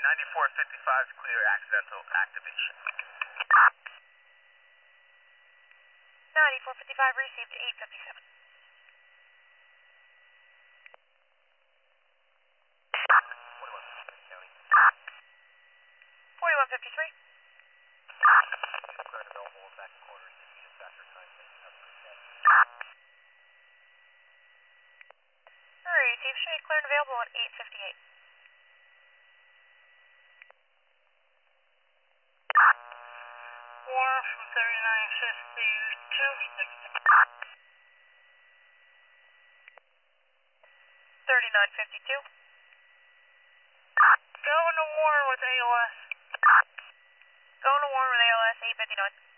9455 is clear accidental activation. 9455 received 857. 4153. Clear and available in back quarters. Dispatcher time. Alright, Steve, should be clear and available at 858. Warner from 3952. 3952. Going to Warren with AOS. Going to Warren with ALS 859.